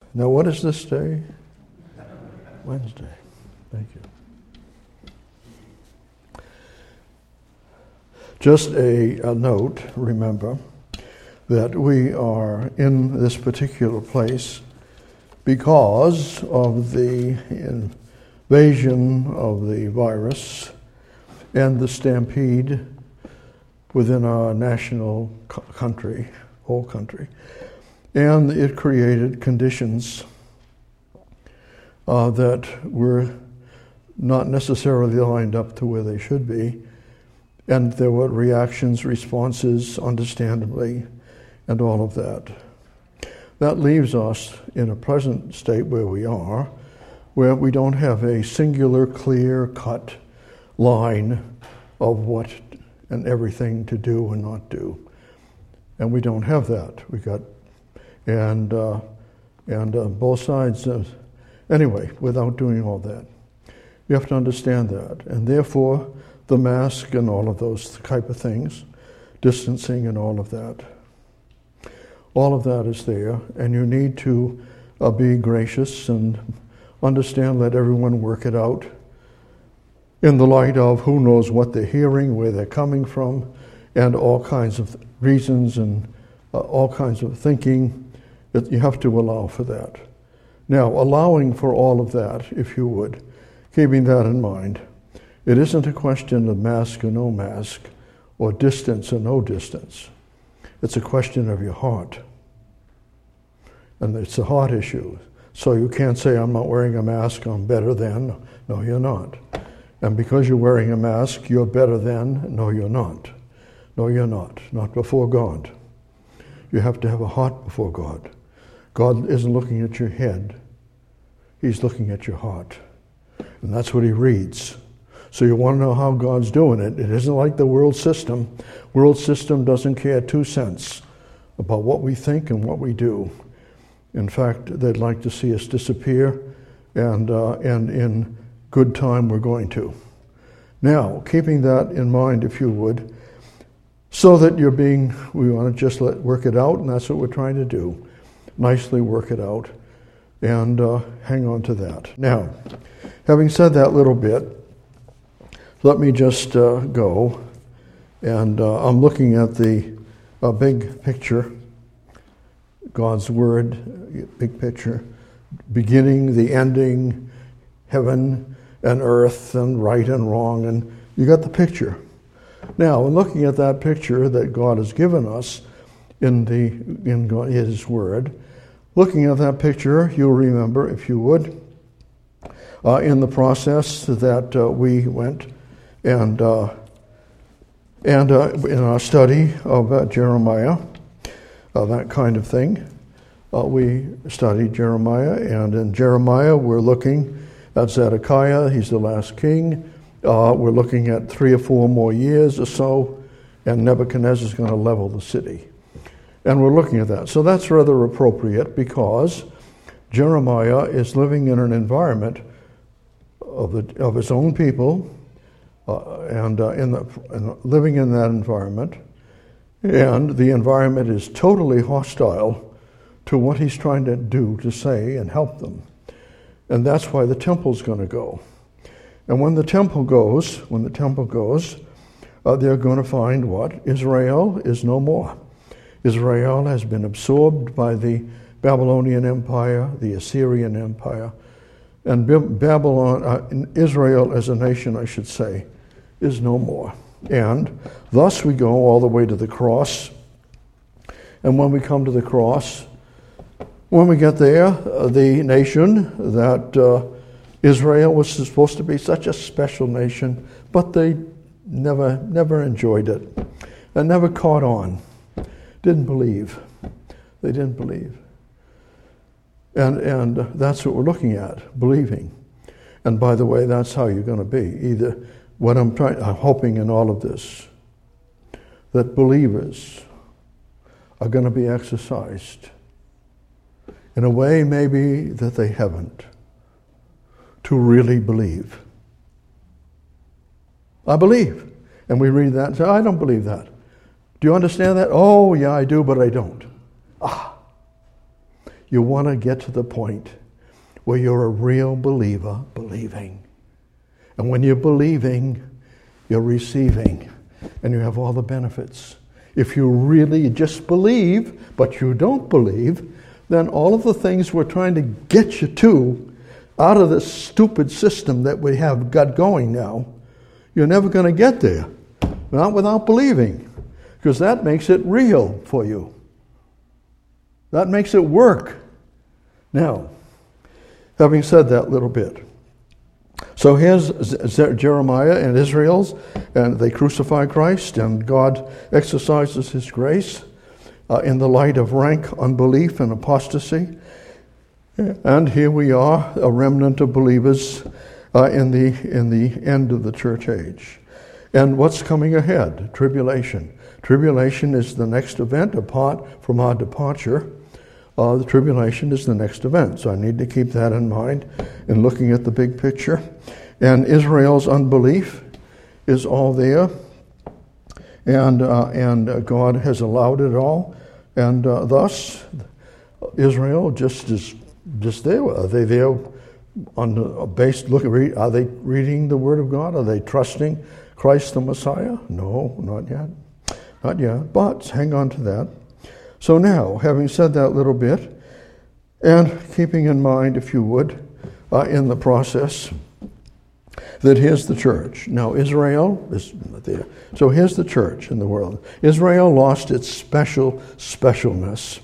Now, what is this day? Wednesday. Thank you. Just a note, remember, that we are in this particular place because of the invasion of the virus and the stampede within our national country, whole country. And it created conditions that were not necessarily lined up to where they should be. And there were reactions, responses, understandably, and all of that. That leaves us in a present state where we are, where we don't have a singular, clear-cut line of what and everything to do and not do. And we don't have that. We got, and both sides, anyway, without doing all that. You have to understand that. And therefore, the mask and all of those type of things, distancing and all of that is there, and you need to be gracious and understand, let everyone work it out in the light of who knows what they're hearing, where they're coming from, and all kinds of reasons and all kinds of thinking, that you have to allow for that. Now, allowing for all of that, if you would, keeping that in mind, it isn't a question of mask or no mask, or distance or no distance. It's a question of your heart. And it's a heart issue. So you can't say, I'm not wearing a mask, I'm better than. No, you're not. And because you're wearing a mask, you're better than. No, you're not. No, you're not. Not before God. You have to have a heart before God. God isn't looking at your head. He's looking at your heart. And that's what he reads. So you want to know how God's doing it. It isn't like the world system. World system doesn't care 2 cents about what we think and what we do. In fact, they'd like to see us disappear, and in good time we're going to. Now, keeping that in mind, if you would, so that we want to just work it out, and that's what we're trying to do. Nicely work it out, and hang on to that. Now, having said that little bit, let me just go, and I'm looking at the big picture, God's Word, big picture, beginning, the ending, heaven and earth, and right and wrong, and you got the picture. Now, in looking at that picture that God has given us in His Word, looking at that picture, you'll remember, if you would, in the process that we went and in our study of Jeremiah, that kind of thing, we studied Jeremiah, and in Jeremiah we're looking at Zedekiah. He's the last king. We're looking at 3 or 4 more years or so, and Nebuchadnezzar is going to level the city. And we're looking at that. So that's rather appropriate, because Jeremiah is living in an environment of his own people, and living in that environment, and the environment is totally hostile to what he's trying to do, to say, and help them. And that's why the temple's going to go. And when the temple goes, they're going to find what? Israel is no more. Israel has been absorbed by the Babylonian Empire, the Assyrian Empire, and Israel as a nation, I should say, is no more. And thus we go all the way to the cross. And when we come to the cross, when we get there, the nation that Israel was supposed to be such a special nation, but they never enjoyed it and never caught on. Didn't believe. They didn't believe. And that's what we're looking at, believing. And by the way, that's how you're going to be. Either what I'm hoping in all of this, that believers are going to be exercised in a way maybe that they haven't, to really believe. I believe. And we read that and say, I don't believe that. Do you understand that? Oh, yeah, I do, but I don't. You want to get to the point where you're a real believer believing. And when you're believing, you're receiving, and you have all the benefits. If you really just believe, but you don't believe, then all of the things we're trying to get you to out of this stupid system that we have got going now, you're never going to get there. Not without believing, because that makes it real for you. That makes it work. Now, having said that little bit, so here's Jeremiah and Israel's, and they crucify Christ, and God exercises his grace in the light of rank unbelief and apostasy. And here we are, a remnant of believers in the end of the church age. And what's coming ahead? Tribulation. Tribulation is the next event apart from our departure. The tribulation is the next event. So I need to keep that in mind in looking at the big picture. And Israel's unbelief is all there. And God has allowed it all. And thus, Israel just there. Are they there on the base? Are they reading the Word of God? Are they trusting Christ the Messiah? No, not yet. Not yet. But hang on to that. So now, having said that little bit, and keeping in mind, if you would, in the process, that here's the church. Now, Israel is there. So here's the church in the world. Israel lost its specialness.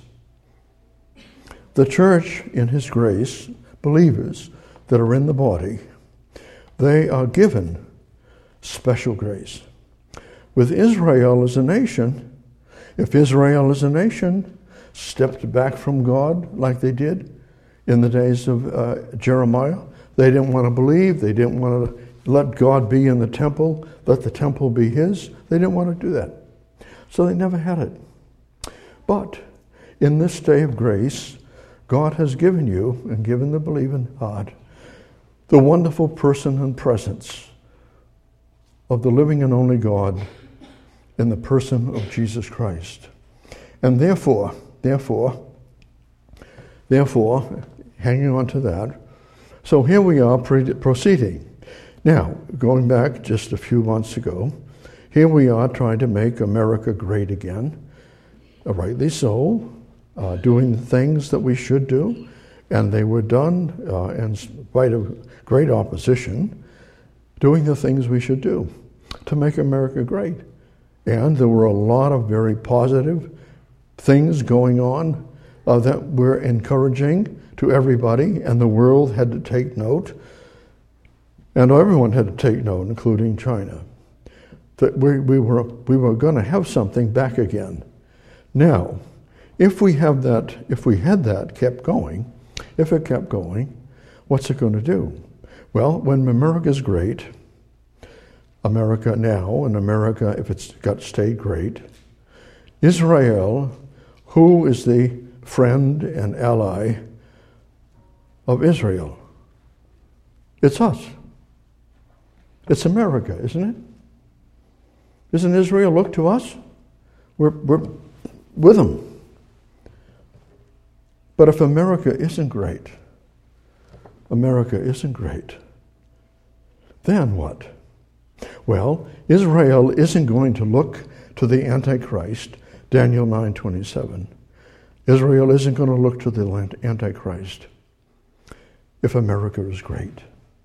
The church, in his grace, believers that are in the body, they are given special grace. With Israel as a nation, if Israel as a nation stepped back from God like they did in the days of Jeremiah, they didn't want to believe, they didn't want to let God be in the temple, let the temple be his. They didn't want to do that. So they never had it. But in this day of grace, God has given you and given the believing heart the wonderful person and presence of the living and only God in the person of Jesus Christ. And therefore, hanging on to that, so here we are proceeding. Now, going back just a few months ago, here we are trying to make America great again, rightly so, doing the things that we should do, and they were done in spite of great opposition, doing the things we should do to make America great. And there were a lot of very positive things going on that were encouraging to everybody, and the world had to take note, and everyone had to take note, including China, that we were going to have something back again. Now, if it kept going, what's it going to do? Well, when America's great, America now, and America, if it's stayed great, Israel, who is the friend and ally of Israel? It's us. It's America, isn't it? Doesn't Israel look to us? We're with them. But if America isn't great, then what? Well, Israel isn't going to look to the Antichrist, Daniel 9:27. Israel isn't going to look to the Antichrist if America is great.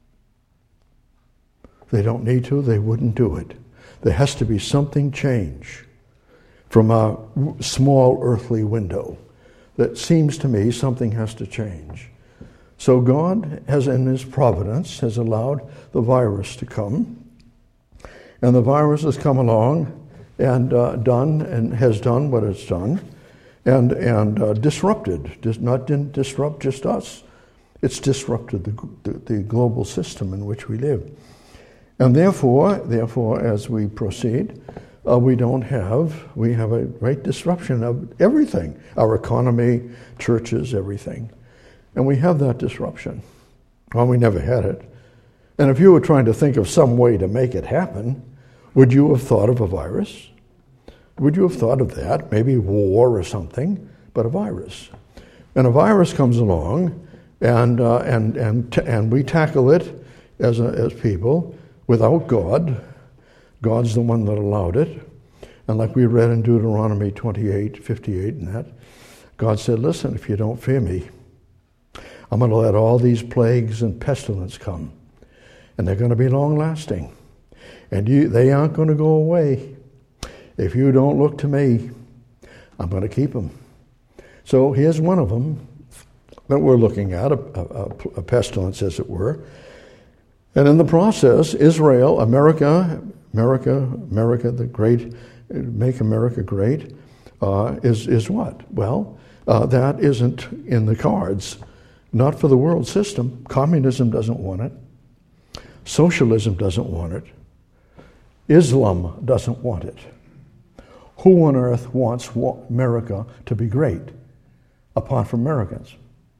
They don't need to, they wouldn't do it. There has to be something change from our small earthly window. That seems to me something has to change. So God has, in his providence, has allowed the virus to come. And the virus has come along and has done what it's done and disrupted. Didn't disrupt just us. It's disrupted the global system in which we live. And therefore, as we proceed, we have a great disruption of everything. Our economy, churches, everything. And we have that disruption. Well, we never had it. And if you were trying to think of some way to make it happen, would you have thought of a virus? Would you have thought of that? Maybe war or something, but a virus. And a virus comes along, and we tackle it as people without God. God's the one that allowed it. And like we read in Deuteronomy 28:58 and that, God said, listen, if you don't fear me, I'm going to let all these plagues and pestilence come. And they're going to be long-lasting. And they aren't going to go away. If you don't look to me, I'm going to keep them. So here's one of them that we're looking at, a pestilence, as it were. And in the process, Israel, America, the great, make America great, is what? Well, that isn't in the cards. Not for the world system. Communism doesn't want it. Socialism doesn't want it. Islam doesn't want it. Who on earth wants America to be great, apart from Americans?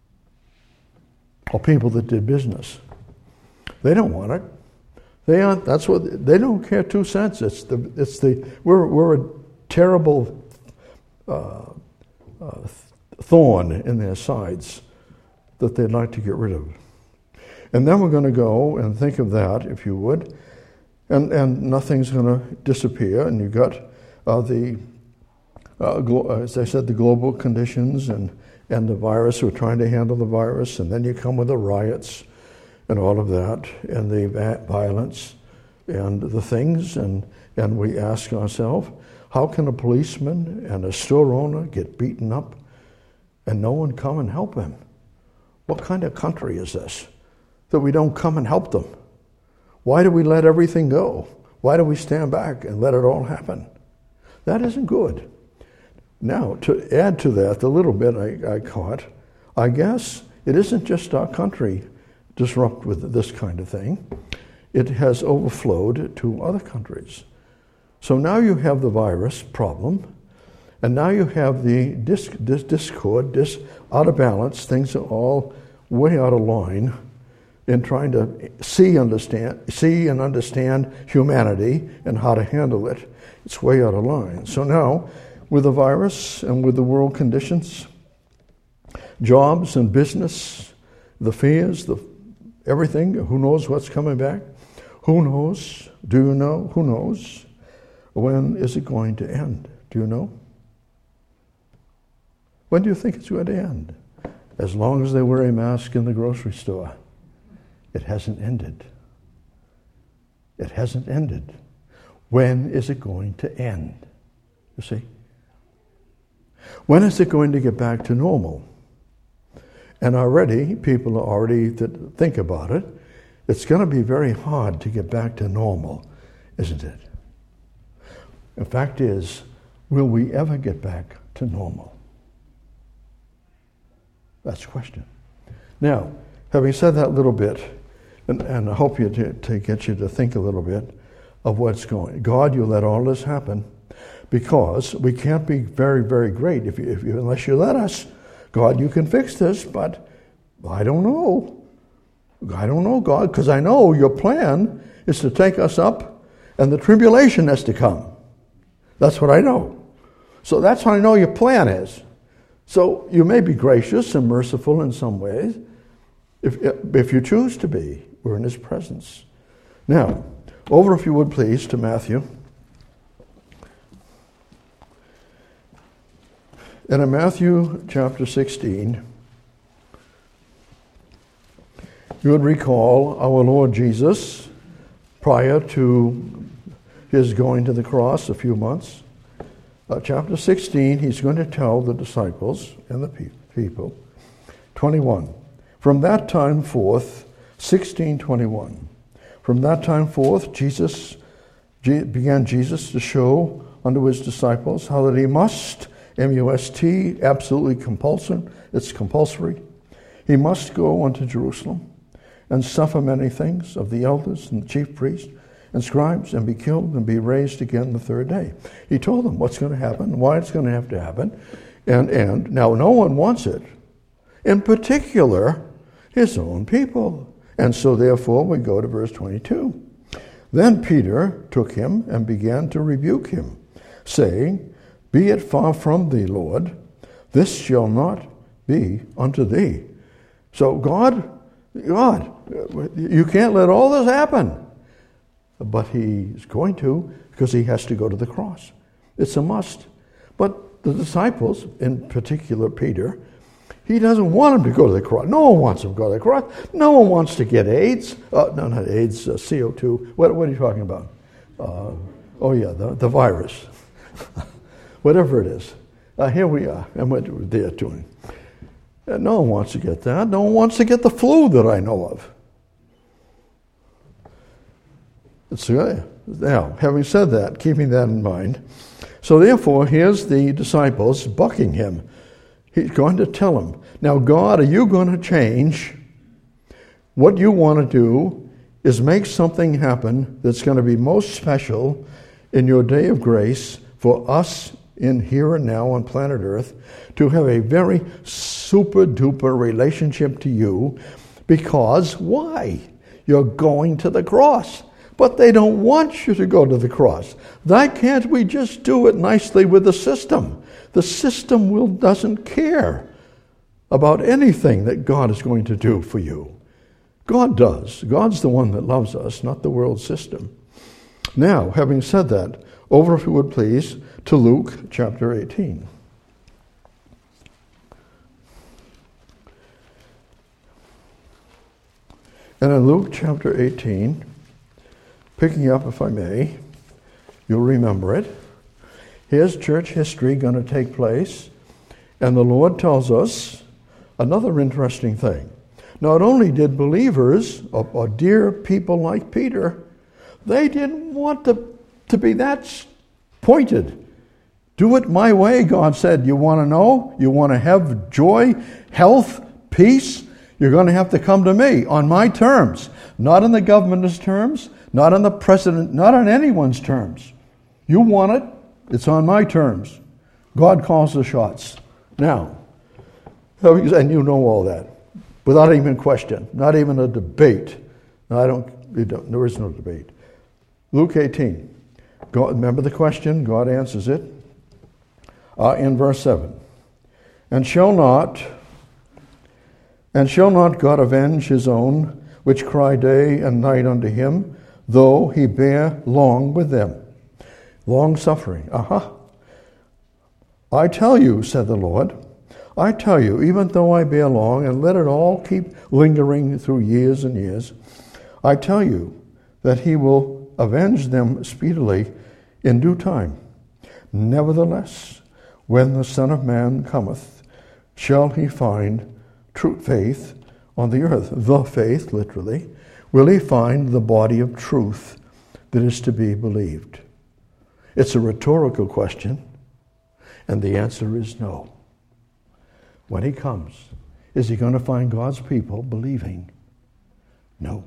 Or people that did business. They don't want it. They aren't. That's what they don't care 2 cents. We're a terrible thorn in their sides that they'd like to get rid of. And then we're going to go and think of that, if you would, and nothing's going to disappear. And you've got as I said, the global conditions and the virus. We're trying to handle the virus, and then you come with the riots and all of that, and the violence and the things, and we ask ourselves, how can a policeman and a store owner get beaten up and no one come and help him? What kind of country is this that we don't come and help them? Why do we let everything go? Why do we stand back and let it all happen? That isn't good. Now, to add to that, the little bit I caught, I guess it isn't just our country disrupt with this kind of thing. It has overflowed to other countries. So now you have the virus problem, and now you have the discord, out of balance. Things are all way out of line in trying to see and understand humanity and how to handle it. It's way out of line. So now, with the virus and with the world conditions, jobs and business, the fears, everything, who knows what's coming back? Who knows? Do you know? Who knows? When is it going to end? Do you know? When do you think it's going to end? As long as they wear a mask in the grocery store. It hasn't ended. It hasn't ended. When is it going to end? You see? When is it going to get back to normal? And already, people are already that think about it. It's going to be very hard to get back to normal, isn't it? The fact is, will we ever get back to normal? That's the question. Now, having said that little bit, and I hope to get you to think a little bit of what's going. God, you let all this happen because we can't be very, very great if you unless you let us. God, you can fix this, but I don't know. I don't know, God, because I know your plan is to take us up and the tribulation has to come. That's what I know. So that's what I know your plan is. So you may be gracious and merciful in some ways if you choose to be. We're in his presence. Now, over, if you would please, to Matthew. And in Matthew chapter 16, you would recall our Lord Jesus prior to his going to the cross a few months. Chapter 16, he's going to tell the disciples and the people. 21. From that time forth, 16:21. From that time forth, began Jesus to show unto his disciples how that he must, M-U-S-T, absolutely compulsory, it's compulsory, he must go unto Jerusalem and suffer many things of the elders and the chief priests and scribes and be killed and be raised again the third day. He told them what's going to happen, why it's going to have to happen, and now no one wants it. In particular, his own people. And so therefore we go to verse 22. Then Peter took him and began to rebuke him, saying, Be it far from thee, Lord, this shall not be unto thee. So God, you can't let all this happen. But he's going to, because he has to go to the cross. It's a must. But the disciples, in particular Peter, he doesn't want him to go to the cross. No one wants him to go to the cross. No one wants to get AIDS. No, not AIDS, CO2. What are you talking about? The virus. Whatever it is. Here we are, and what we're there doing. No one wants to get that. No one wants to get the flu that I know of. Now, having said that, keeping that in mind, so therefore, here's the disciples bucking him. He's going to tell him, now God, are you going to change? What you want to do is make something happen that's going to be most special in your day of grace for us in here and now on planet Earth to have a very super duper relationship to you, because why? You're going to the cross. But they don't want you to go to the cross. Why can't we just do it nicely with the system? The system doesn't care about anything that God is going to do for you. God does. God's the one that loves us, not the world system. Now, having said that, over, if you would please, to Luke chapter 18. And in Luke chapter 18, picking up, if I may, you'll remember it. Here's church history going to take place, and the Lord tells us another interesting thing. Not only did believers, or dear people like Peter, they didn't want to be that pointed. Do it my way, God said. You want to know? You want to have joy, health, peace? You're going to have to come to me on my terms, not on the government's terms, not on the president, not on anyone's terms. You want it, it's on my terms. God calls the shots. Now, and you know all that, without even question, not even a debate. No, there is no debate. Luke 18. Remember the question? God answers it. In verse 7. And shall not God avenge his own, which cry day and night unto him, though he bear long with them? Long suffering. I tell you, said the Lord, I tell you, even though I bear long, and let it all keep lingering through years and years, I tell you that he will avenge them speedily in due time. Nevertheless, when the Son of Man cometh, shall he find true faith on the earth? The faith, literally. Will he find the body of truth that is to be believed? It's a rhetorical question, and the answer is no. When he comes, is he going to find God's people believing? No.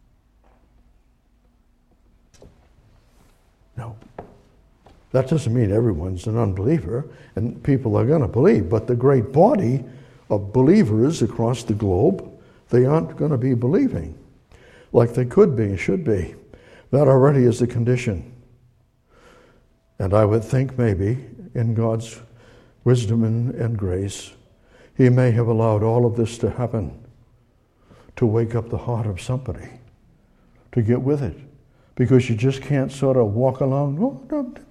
No. That doesn't mean everyone's an unbeliever, and people are going to believe, but the great body of believers across the globe, they aren't going to be believing like they could be, should be. That already is the condition. And I would think maybe in God's wisdom and grace, he may have allowed all of this to happen to wake up the heart of somebody, to get with it. Because you just can't sort of walk along,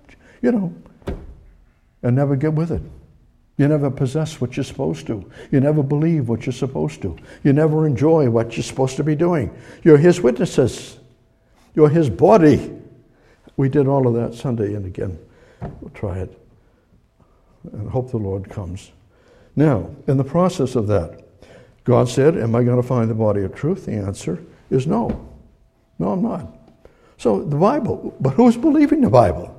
and never get with it. You never possess what you're supposed to. You never believe what you're supposed to. You never enjoy what you're supposed to be doing. You're his witnesses. You're his body. We did all of that Sunday, and again, we'll try it. And hope the Lord comes. Now, in the process of that, God said, am I going to find the body of truth? The answer is no. No, I'm not. So the Bible, but who's believing the Bible?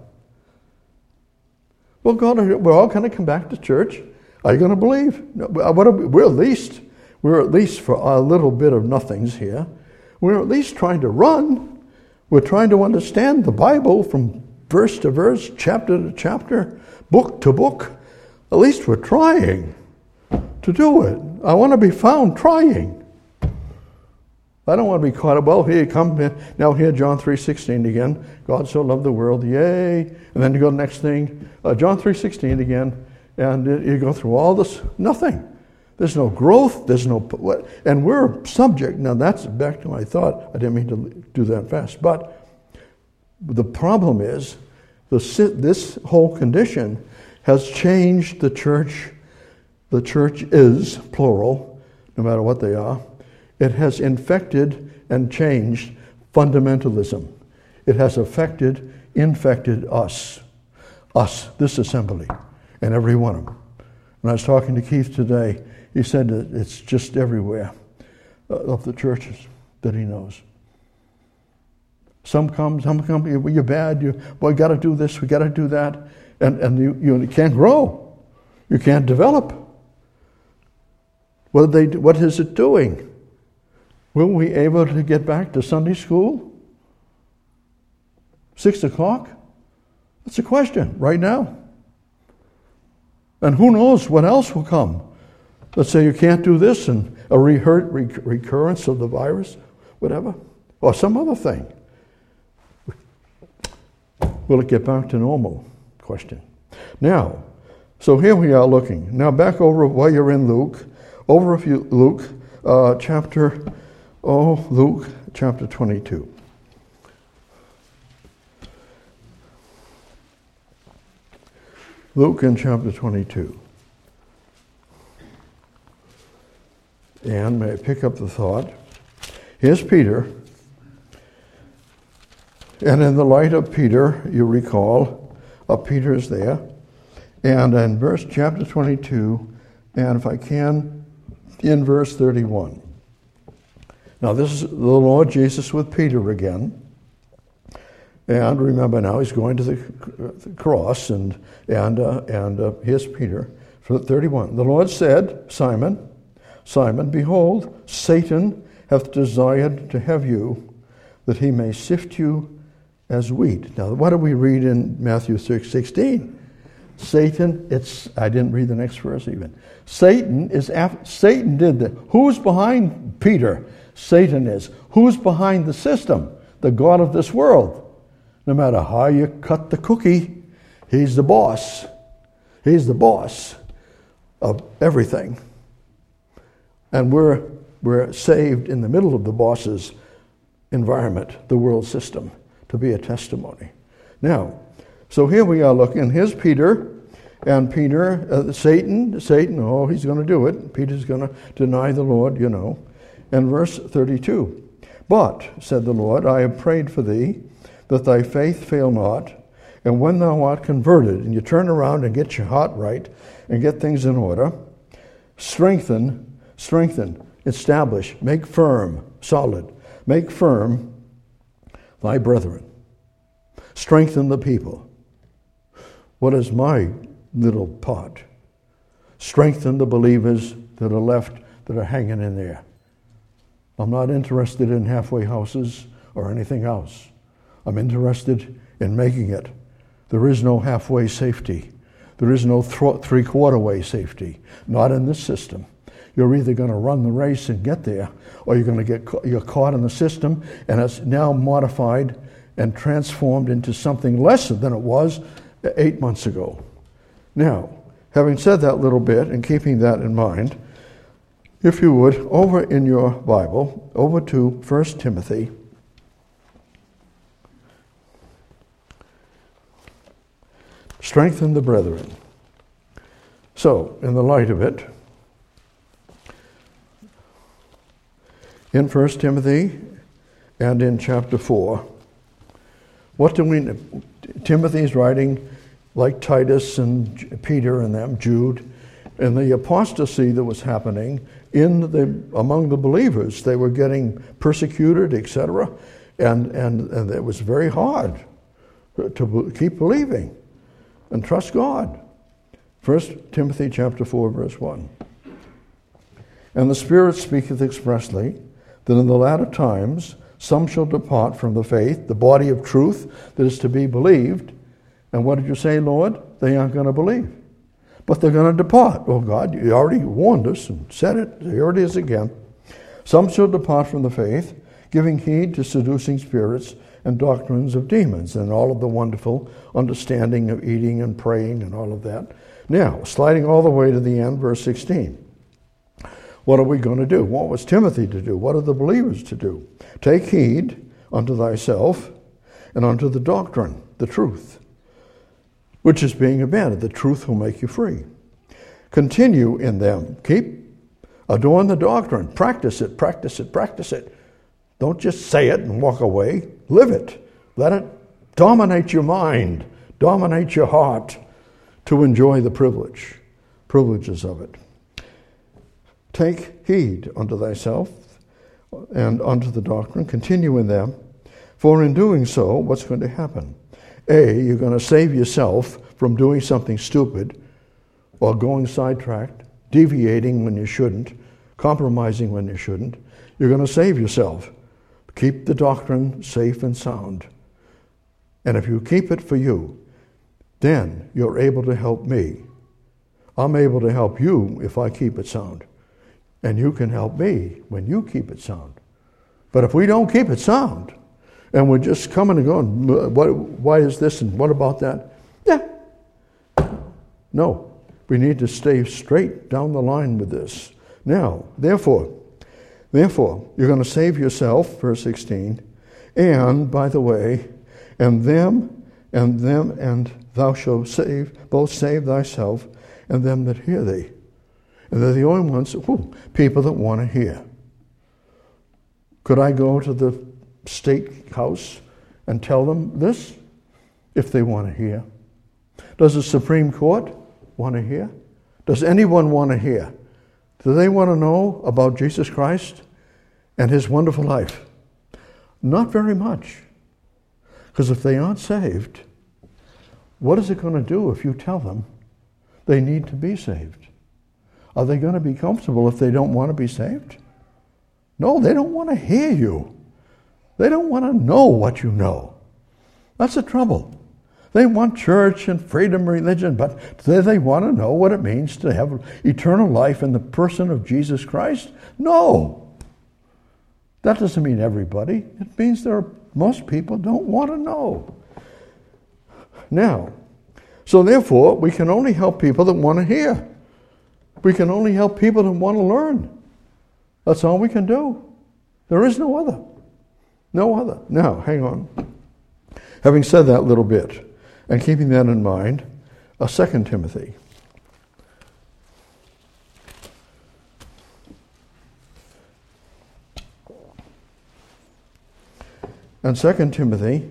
Well, God, we're all going to come back to church. Are you going to believe? We're at least for a little bit of nothings here. We're at least trying to run. We're trying to understand the Bible from verse to verse, chapter to chapter, book to book. At least we're trying to do it. I want to be found trying. I don't want to be caught up. Well, here you come. Now here, John 3:16 again. God so loved the world, yay. And then you go to the next thing, John 3:16 again. And you go through all this. Nothing. There's no growth. There's no what, and we're subject. Now that's back to my thought. I didn't mean to do that fast, but the problem is this whole condition has changed the church. The church is plural, no matter what they are. It has infected and changed fundamentalism. It has infected us, this assembly, and every one of them. When I was talking to Keith today, he said that it's just everywhere of the churches that he knows. Some come, you're bad, you got to do this, we got to do that, and you can't grow. You can't develop. What is it doing? Will we be able to get back to Sunday school? 6 o'clock? That's a question right now. And who knows what else will come? Let's say you can't do this, and a recurrence of the virus, whatever, or some other thing. Will it get back to normal? Question. Now, so here we are looking. Now back over while you're in Luke, Luke chapter 22. Luke in chapter 22. And may I pick up the thought? Here's Peter. And in the light of Peter, you recall, Peter is there. And in chapter 22, and if I can, in verse 31. Now this is the Lord Jesus with Peter again. And remember now, he's going to the cross, and here's Peter. 31. The Lord said, Simon, Simon, behold, Satan hath desired to have you, that he may sift you as wheat. Now, what do we read in Matthew 6:16? Satan, I didn't read the next verse even. Satan did that. Who's behind Peter? Satan is. Who's behind the system? The god of this world. No matter how you cut the cookie, he's the boss. He's the boss of everything. And we're saved in the middle of the boss's environment, the world system, to be a testimony. Now, so here we are looking. Here's Peter, and Peter, Satan, he's going to do it. Peter's going to deny the Lord, you know. And verse 32, but, said the Lord, I have prayed for thee, that thy faith fail not, and when thou art converted, and you turn around and get your heart right, and get things in order, strengthen, establish, make firm, solid, make firm thy brethren. Strengthen the people. What is my little part? Strengthen the believers that are left, that are hanging in there. I'm not interested in halfway houses or anything else. I'm interested in making it. There is no halfway safety. There is no three-quarter way safety. Not in this system. You're either going to run the race and get there, or you're caught in the system, and it's now modified and transformed into something less than it was 8 months ago. Now, having said that little bit and keeping that in mind, if you would, over in your Bible, over to 1 Timothy. Strengthen the brethren. So, in the light of it, in 1 Timothy and in chapter 4, what do we... Timothy's writing like Titus and Peter and them, Jude, and the apostasy that was happening among the believers. They were getting persecuted, etc., and it was very hard to keep believing and trust God. 1 Timothy chapter 4, verse 1. And the Spirit speaketh expressly that in the latter times some shall depart from the faith, the body of truth that is to be believed. And what did you say, Lord? They aren't going to believe. But they're going to depart. Oh God, you already warned us and said it. Here it is again. Some shall depart from the faith, giving heed to seducing spirits and doctrines of demons, and all of the wonderful understanding of eating and praying and all of that. Now, sliding all the way to the end, verse 16. What are we going to do? What was Timothy to do? What are the believers to do? Take heed unto thyself and unto the doctrine, the truth, which is being abandoned. The truth will make you free. Continue in them. Adorn the doctrine. Practice it, practice it, practice it. Don't just say it and walk away. Live it. Let it dominate your mind, dominate your heart to enjoy the privileges of it. Take heed unto thyself and unto the doctrine. Continue in them. For in doing so, what's going to happen? You're going to save yourself from doing something stupid or going sidetracked, deviating when you shouldn't, compromising when you shouldn't. You're going to save yourself. Keep the doctrine safe and sound. And if you keep it for you, then you're able to help me. I'm able to help you if I keep it sound. And you can help me when you keep it sound. But if we don't keep it sound, and we're just coming and going, why is this and what about that? Yeah. No, we need to stay straight down the line with this. Now, therefore, you're going to save yourself, verse 16, and, by the way, and thou shalt save thyself and them that hear thee. And they're the only ones, people that want to hear. Could I go to the state house and tell them this? If they want to hear. Does the Supreme Court want to hear? Does anyone want to hear? Do they want to know about Jesus Christ and his wonderful life? Not very much. Because if they aren't saved, what is it going to do if you tell them they need to be saved? Are they going to be comfortable if they don't want to be saved? No, they don't want to hear you. They don't want to know what you know. That's the trouble. They want church and freedom of religion, but do they want to know what it means to have eternal life in the person of Jesus Christ? No. That doesn't mean everybody. It means most people don't want to know. Now, so therefore, we can only help people that want to hear. We can only help people that want to learn. That's all we can do. There is no other. No other. Now, hang on. Having said that little bit, and keeping that in mind, 2 Timothy. And 2 Timothy,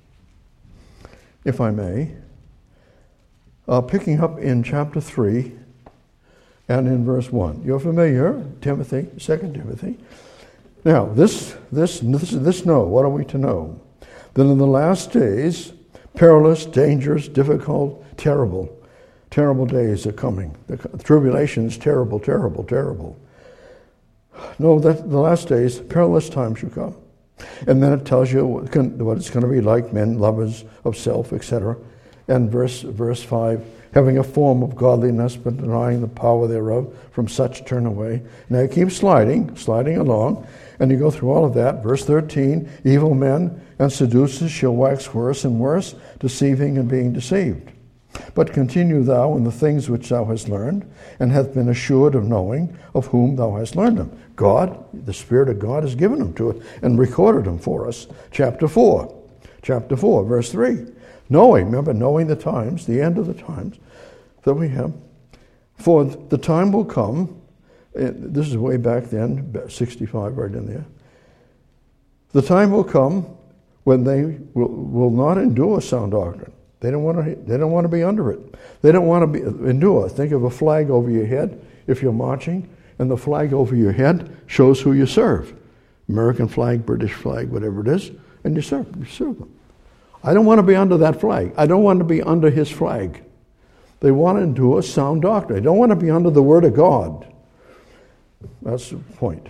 if I may, picking up in chapter 3 and in verse 1. You're familiar, Timothy, 2 Timothy. Now, this know, what are we to know? That in the last days, perilous, dangerous, difficult, terrible days are coming. The tribulation's terrible, terrible, terrible. No, that the last days, perilous times shall come. And then it tells you what it's going to be like, men, lovers of self, etc. And verse 5, having a form of godliness, but denying the power thereof, from such turn away. Now you keep sliding along, and you go through all of that. Verse 13, evil men and seducers shall wax worse and worse, deceiving and being deceived. But continue thou in the things which thou hast learned, and hast been assured of knowing of whom thou hast learned them. God, the Spirit of God, has given them to us and recorded them for us. Chapter 4, verse 3. Knowing the times, the end of the times that we have. For the time will come, this is way back then, 65 right in there. The time will come when they will not endure sound doctrine. They don't want to be under it. They don't want to endure. Think of a flag over your head if you're marching, and the flag over your head shows who you serve. American flag, British flag, whatever it is, and you serve them. I don't want to be under that flag. I don't want to be under his flag. They want to endure sound doctrine. They don't want to be under the Word of God. That's the point.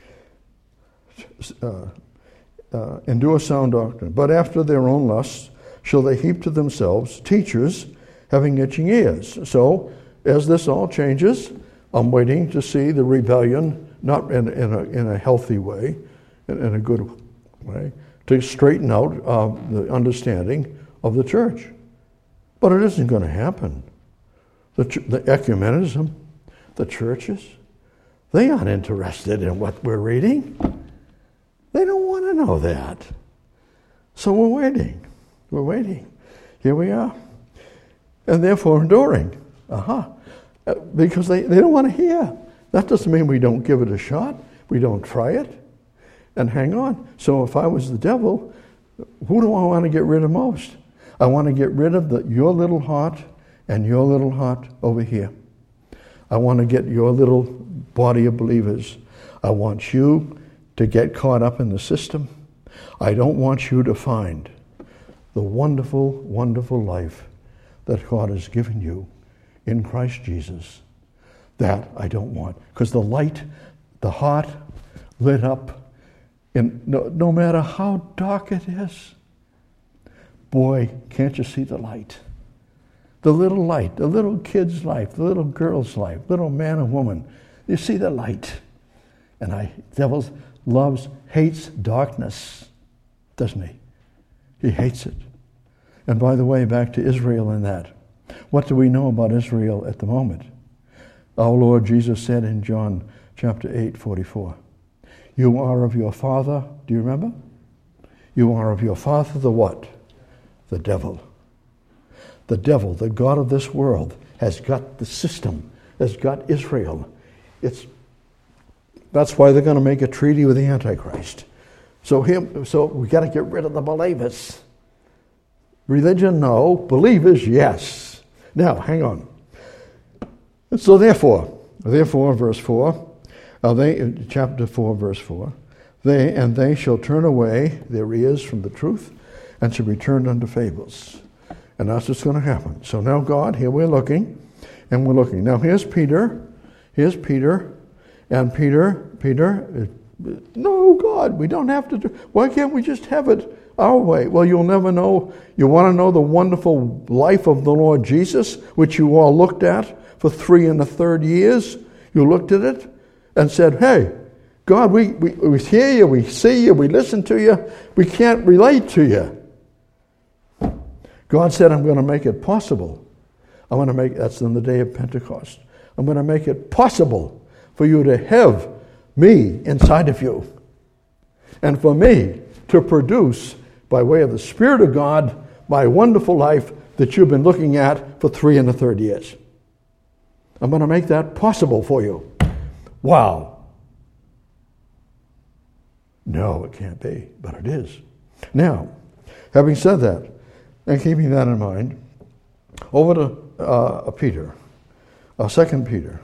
Endure sound doctrine. But after their own lusts shall they heap to themselves teachers having itching ears. So, as this all changes, I'm waiting to see the rebellion, not in a healthy way, in a good way, to straighten out the understanding of the church. But it isn't going to happen. The ecumenism, the churches, They aren't interested in what we're reading. They don't want to know that. So we're waiting. We're waiting. Here we are. And therefore enduring. Because they don't want to hear. That doesn't mean we don't give it a shot. We don't try it and hang on. So if I was the devil, who do I want to get rid of most? I want to get rid of your little heart and your little heart over here. I want to get your little body of believers. I want you to get caught up in the system. I don't want you to find the wonderful, wonderful life that God has given you in Christ Jesus. That I don't want. Because the light, the heart lit up, and no matter how dark it is, boy, can't you see the light? The little light, the little kid's life, the little girl's life, little man and woman. You see the light. And devil hates darkness, doesn't he? He hates it. And by the way, back to Israel and that. What do we know about Israel at the moment? Our Lord Jesus said in John chapter 8:44, you are of your father, do you remember? You are of your father, the what? The devil. The devil, the God of this world, has got the system, has got Israel. That's why they're going to make a treaty with the Antichrist. So we got to get rid of the believers. Religion, no. Believers, yes. Now, hang on. So therefore, verse 4, chapter 4, verse 4, they shall turn away their ears from the truth and shall be turned unto fables. And that's what's going to happen. So now God, here we're looking, and we're looking. Now here's Peter, and Peter, no, God, we don't have to do, why can't we just have it our way? Well, you'll never know. You want to know the wonderful life of the Lord Jesus, which you all looked at for 3 1/3 years. You looked at it and said, hey, God, we hear you, we see you, we listen to you, we can't relate to you. God said, I'm going to make it possible. That's on the day of Pentecost. I'm going to make it possible for you to have me inside of you. And for me to produce, by way of the Spirit of God, my wonderful life that you've been looking at for 3 1/3 years. I'm going to make that possible for you. Wow. No, it can't be, but it is. Now, having said that, and keeping that in mind, over to Peter, 2 Peter.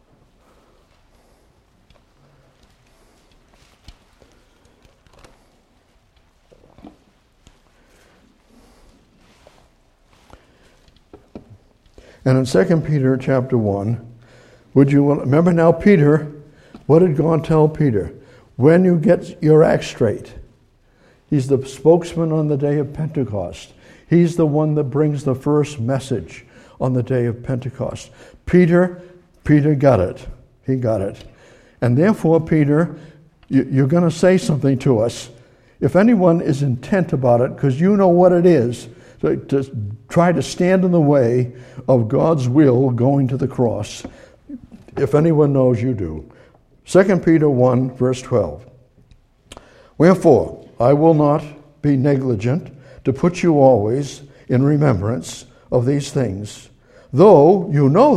And in 2 Peter chapter 1, remember now Peter, what did God tell Peter? When you get your act straight, he's the spokesman on the day of Pentecost. He's the one that brings the first message on the day of Pentecost. Peter got it. He got it. And therefore, Peter, you're going to say something to us. If anyone is intent about it, because you know what it is, to try to stand in the way of God's will going to the cross. If anyone knows, you do. 2 Peter 1, verse 12. Wherefore, I will not be negligent to put you always in remembrance of these things, though you know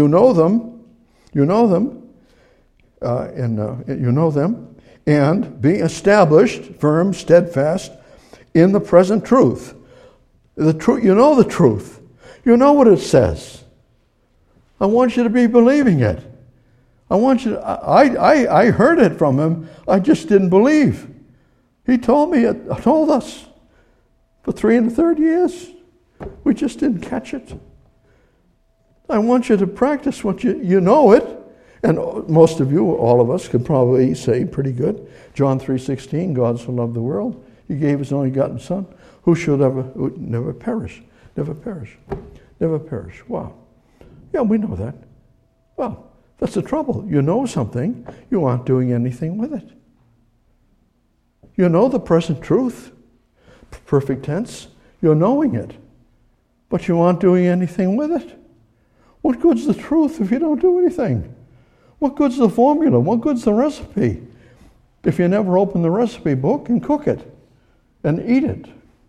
them, and be established, firm, steadfast in the present truth. The truth, you know the truth. You know what it says. I want you to be believing it. I want you to, I heard it from him. I just didn't believe. He told us for 3 1/3 years. We just didn't catch it. I want you to practice what you know it. And most of you, all of us, could probably say pretty good. John 3:16, God so loved the world, he gave his only begotten Son, who never perish. Wow. Yeah, we know that. Well, that's the trouble. You know something, you aren't doing anything with it. You know the present truth, perfect tense, you're knowing it, but you aren't doing anything with it. What good's the truth if you don't do anything? What good's the formula? What good's the recipe if you never open the recipe book and cook it and eat it?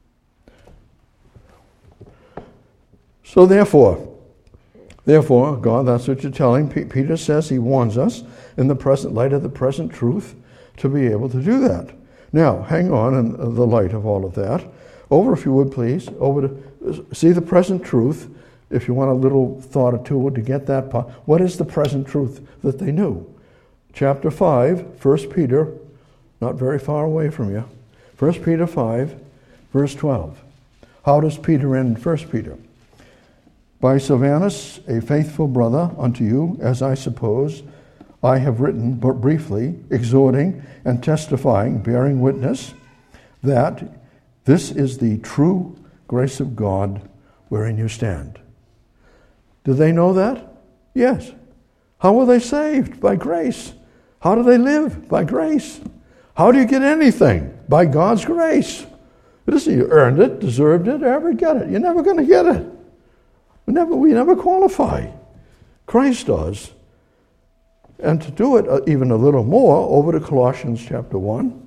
So therefore, God, that's what you're telling. Peter says he warns us in the present light of the present truth to be able to do that. Now, hang on in the light of all of that. Over, if you would please, over to see the present truth. If you want a little thought or two to get that part. What is the present truth that they knew? Chapter 5, 1 Peter, not very far away from you. 1 Peter 5, verse 12. How does Peter end 1 Peter? By Silvanus, a faithful brother unto you, as I suppose, I have written, but briefly, exhorting and testifying, bearing witness, that this is the true grace of God wherein you stand. Do they know that? Yes. How were they saved? By grace. How do they live? By grace. How do you get anything? By God's grace. It isn't you earned it, deserved it, or ever get it. You're never going to get it. We never qualify. Christ does. And to do it even a little more, over to Colossians chapter 1.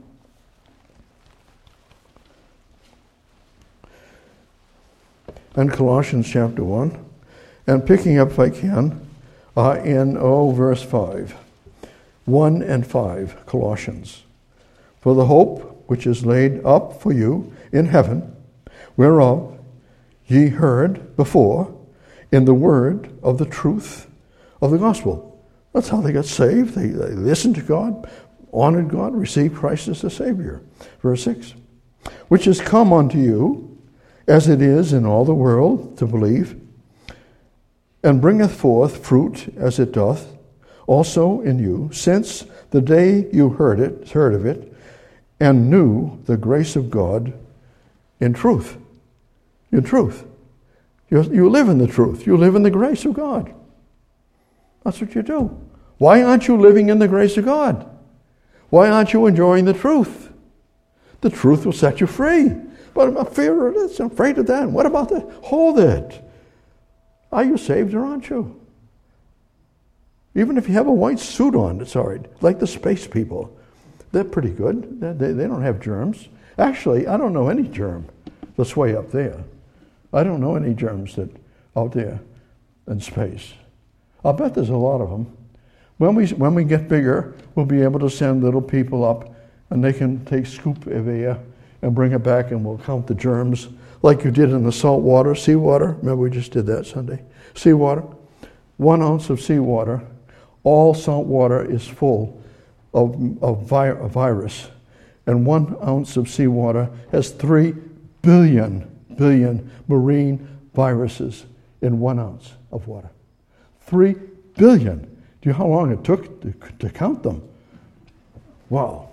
And Colossians chapter 1. And picking up, if I can, in verse 5. 1 and 5, Colossians. For the hope which is laid up for you in heaven, whereof ye heard before in the word of the truth of the gospel. That's how they got saved. They listened to God, honored God, received Christ as the Savior. Verse 6. Which is come unto you, as it is in all the world to believe, and bringeth forth fruit as it doth also in you, since the day you heard of it, and knew the grace of God in truth. In truth. You live in the truth. You live in the grace of God. That's what you do. Why aren't you living in the grace of God? Why aren't you enjoying the truth? The truth will set you free. But I'm afraid of this, I'm afraid of that. What about that? Hold it. Are you saved or aren't you? Even if you have a white suit on, it's all right. Like the space people. They're pretty good. They don't have germs. Actually, I don't know any germ that's way up there. I don't know any germs that out there in space. I'll bet there's a lot of them. When we get bigger, we'll be able to send little people up, and they can take scoop of air and bring it back, and we'll count the germs like you did in the salt water, seawater. Remember we just did that Sunday. Seawater. 1 ounce of seawater. All salt water is full of virus. And 1 ounce of seawater has 3 billion marine viruses in 1 ounce of water. 3 billion. Do you know how long it took to count them? Wow.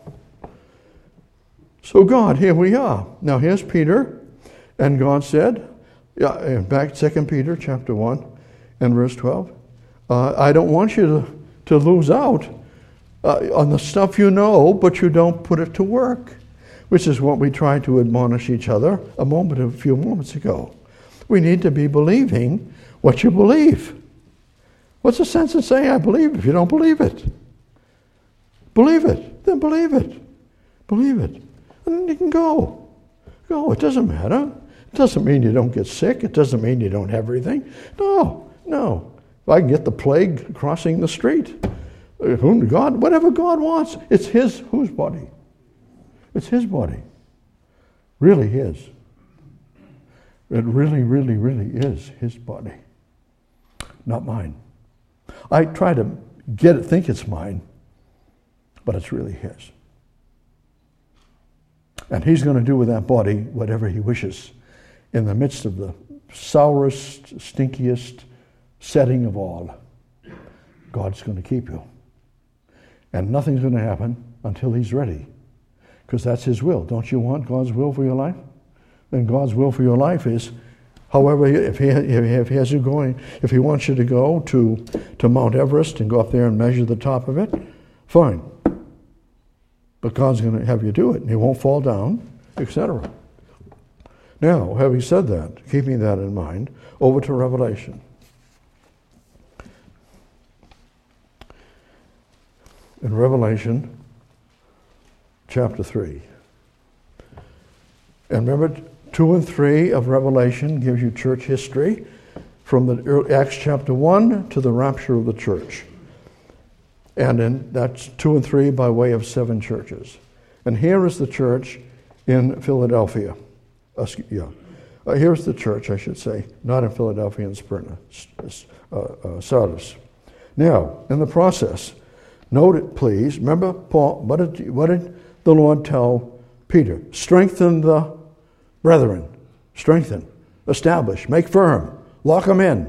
So God, here we are. Now here's Peter, and God said, back 2 Peter chapter 1 and verse 12, I don't want you to lose out on the stuff you know, but you don't put it to work, which is what we tried to admonish each other a few moments ago. We need to be believing what you believe. What's the sense in saying I believe if you don't believe it? Believe it, then believe it. Believe it. And then you can go. Go, it doesn't matter. It doesn't mean you don't get sick. It doesn't mean you don't have everything. No. If I can get the plague crossing the street, God, whatever God wants, it's whose body? It's his body. Really his. It really, really, really is his body. Not mine. I try to think it's mine, but it's really his. And he's going to do with that body whatever he wishes in the midst of the sourest, stinkiest setting of all. God's going to keep you. And nothing's going to happen until he's ready. Because that's his will. Don't you want God's will for your life? Then God's will for your life is, however, if he has you going, if he wants you to go to Mount Everest and go up there and measure the top of it, fine. But God's going to have you do it, and he won't fall down, etc. Now, having said that, keeping that in mind, over to Revelation. in Revelation chapter 3. And remember, 2 and 3 of Revelation gives you church history from the Acts chapter 1 to the rapture of the church. And then that's 2 and 3 by way of 7 churches. And here is the church in Philadelphia. Here's the church, I should say, not in Philadelphia, in Smyrna, Sardis. Now, in the process, note it, please. Remember, Paul, what did the Lord tell Peter? Strengthen the brethren. Strengthen. Establish. Make firm. Lock them in.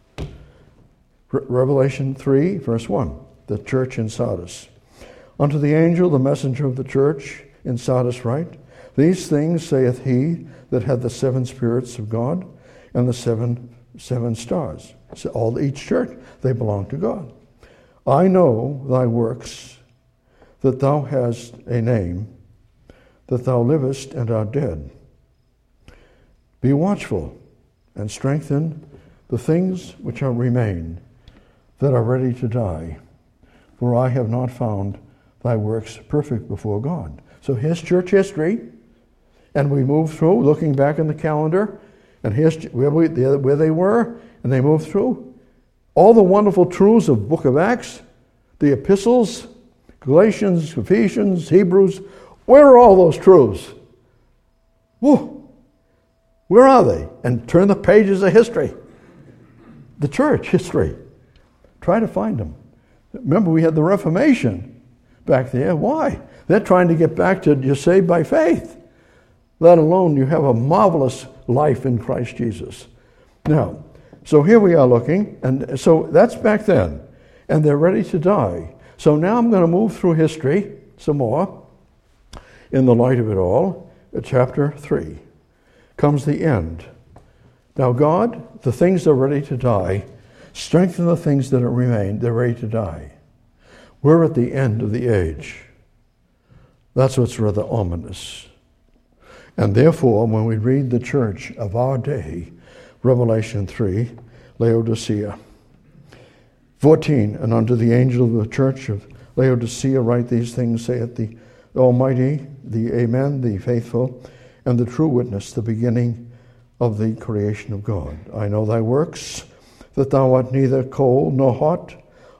Revelation 3, verse 1. The church in Sardis. Unto the angel, the messenger of the church in Sardis write, These things saith he that had the 7 spirits of God and the seven stars. So each church, they belong to God. I know thy works, that thou hast a name, that thou livest and art dead. Be watchful and strengthen the things which are remain, that are ready to die. For I have not found thy works perfect before God. So here's church history, and we move through, looking back in the calendar, and here's where they were, and they moved through. All the wonderful truths of Book of Acts, the epistles, Galatians, Ephesians, Hebrews, where are all those truths? Whoa, where are they? And turn the pages of history. The church history. Try to find them. Remember, we had the Reformation back there. Why? They're trying to get back to you're saved by faith, let alone you have a marvelous life in Christ Jesus. Now, so here we are looking, and so that's back then, and they're ready to die. So now I'm going to move through history some more in the light of it all. Chapter 3 comes the end. Now God, the things that are ready to die, strengthen the things that remain. They're ready to die. We're at the end of the age. That's what's rather ominous. And therefore, when we read the church of our day, Revelation 3, Laodicea. 14, and unto the angel of the church of Laodicea write these things, saith the Almighty, the Amen, the faithful, and the true witness, the beginning of the creation of God. I know thy works, that thou art neither cold nor hot,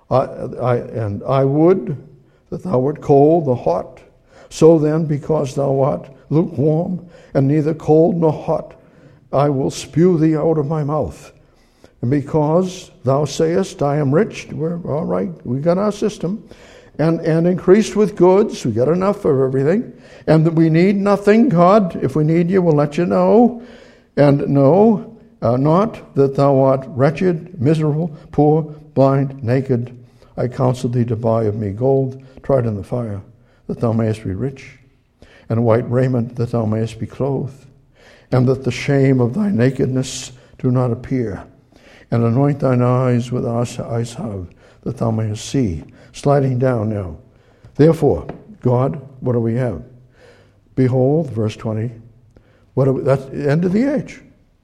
and I would that thou wert cold nor hot. So then, because thou art lukewarm, and neither cold nor hot, I will spew thee out of my mouth. And because thou sayest, I am rich, we're all right, we got our system, and increased with goods, we got enough of everything, and that we need nothing, God, if we need you, we'll let you know. And know not that thou art wretched, miserable, poor, blind, naked. I counsel thee to buy of me gold, tried in the fire, that thou mayest be rich, and white raiment, that thou mayest be clothed, and that the shame of thy nakedness do not appear, and anoint thine eyes with hyssop, that thou mayest see. Sliding down now. Therefore, God, what do we have? Behold, verse 20, that's the end of the age.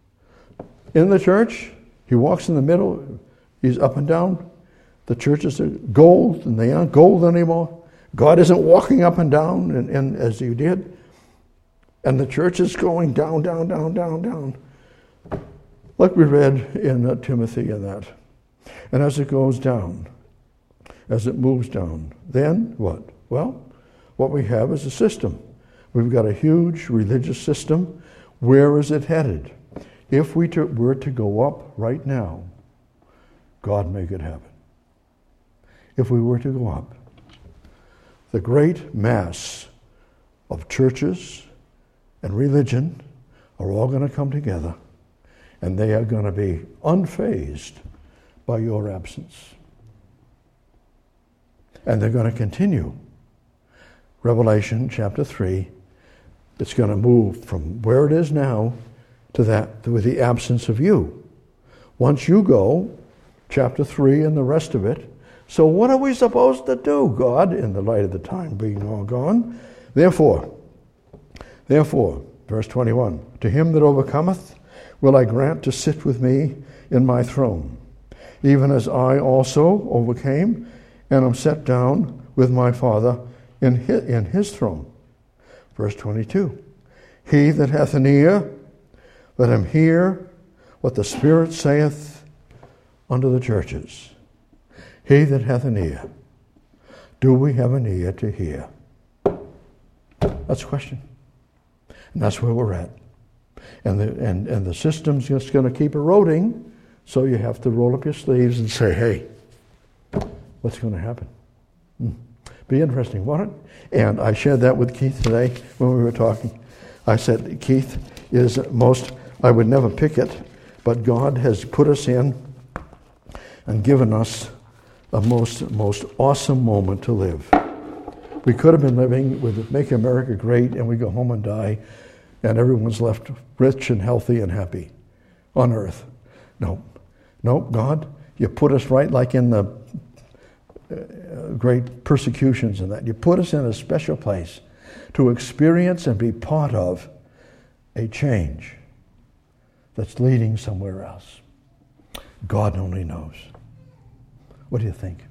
In the church, he walks in the middle, he's up and down. The churches are gold, and they aren't gold anymore. God isn't walking up and down and as he did. And the church is going down, down, down, down, down. Like we read in Timothy and that. And as it goes down, as it moves down, then what? Well, what we have is a system. We've got a huge religious system. Where is it headed? If we were to go up right now, God make it happen. If we were to go up, the great mass of churches and religion are all going to come together, and they are going to be unfazed by your absence. And they're going to continue. Revelation chapter 3, it's going to move from where it is now to that with the absence of you. Once you go, chapter 3 and the rest of it. So what are we supposed to do, God, in the light of the time being all gone? Therefore, verse 21, to him that overcometh will I grant to sit with me in my throne, even as I also overcame and am set down with my Father in his throne. Verse 22. He that hath an ear, let him hear what the Spirit saith unto the churches. He that hath an ear. Do we have an ear to hear? That's the question. And that's where we're at. And the system's just going to keep eroding, so you have to roll up your sleeves and say, hey, what's going to happen? Be interesting, won't it? And I shared that with Keith today when we were talking. I said, Keith is I would never pick it, but God has put us in and given us a most awesome moment to live. We could have been living with Make America Great and we go home and die and everyone's left rich and healthy and happy on earth. No, God, you put us right like in the great persecutions and that. You put us in a special place to experience and be part of a change that's leading somewhere else. God only knows. What do you think?